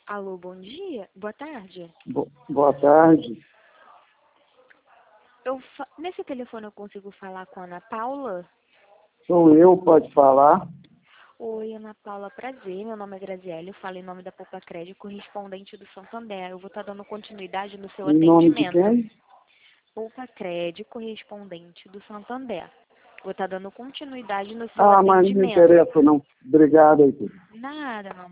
Alô, bom dia? Boa tarde. Boa tarde. Nesse telefone eu consigo falar com a Ana Paula? Sou eu, pode falar? Oi, Ana Paula, prazer. Meu nome é Graziele, eu falo em nome da Poupa Crédito, correspondente do Santander. Eu vou estar dando continuidade no seu Em nome de atendimento. quem? Poupa Crédito, correspondente do Santander. Vou estar dando continuidade no seu Mas não me atendimento. interessa não. Obrigado, Heitor. Nada, não.